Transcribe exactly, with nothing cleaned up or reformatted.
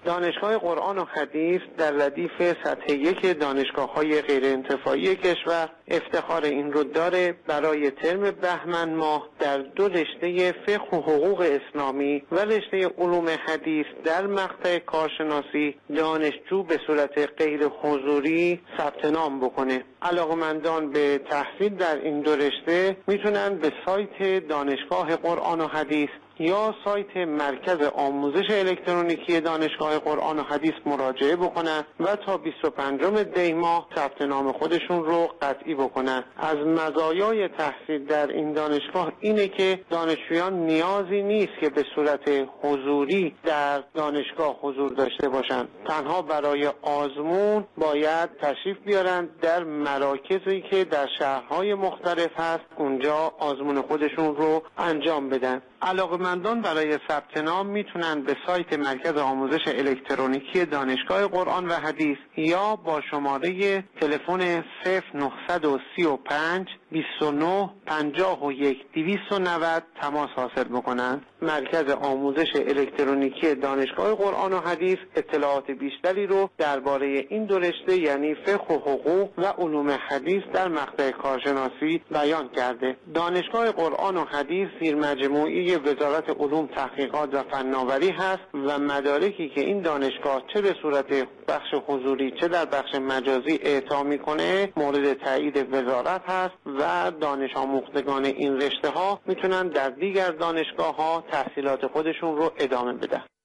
دانشگاه قرآن و حدیث در ردیف سطح یک دانشگاه‌های غیر انتفاعی کشور افتخار این رو داره برای ترم بهمن ماه در دو رشته فقه و حقوق اسلامی و رشته علوم حدیث در مقطع کارشناسی دانشجو به صورت غیر حضوری ثبت نام بکنه. علاقه‌مندان به تحصیل در این دو رشته میتونن به سایت دانشگاه قرآن و حدیث یا سایت مرکز آموزش الکترونیکی دانشگاه قرآن و حدیث مراجعه بکنن و تا بیست و پنجم دی ماه ثبت نام خودشون رو قطعی بکنن. از مزایای تحصیل در این دانشگاه اینه که دانشجویان نیازی نیست که به صورت حضوری در دانشگاه حضور داشته باشند. تنها برای آزمون باید تشریف بیارن در مراکزی که در شهرهای مختلف هست، اونجا آزمون خودشون رو انجام بدن. علاقه‌مندان برای ثبت نام میتونن به سایت مرکز آموزش الکترونیکی دانشگاه قرآن و حدیث یا با شماره تلفن صفر نهصد و سی و پنج بیست و نه پنجاه و یک دویست و نود تماس حاصل بکنند. مرکز آموزش الکترونیکی دانشگاه قرآن و حدیث اطلاعات بیشتری رو درباره این دو رشته یعنی فقه و حقوق و علوم حدیث در مقطع کارشناسی بیان کرده. دانشگاه قرآن و حدیث زیر مجموعه وزارت علوم تحقیقات و فناوری هست و مدارکی که این دانشگاه چه به صورت بخش حضوری چه در بخش مجازی اعطا میکنه مورد تایید وزارت هست و دانش آموختگان این رشته ها میتونن در دیگر دانشگاه ها تحصیلات خودشون رو ادامه بدن.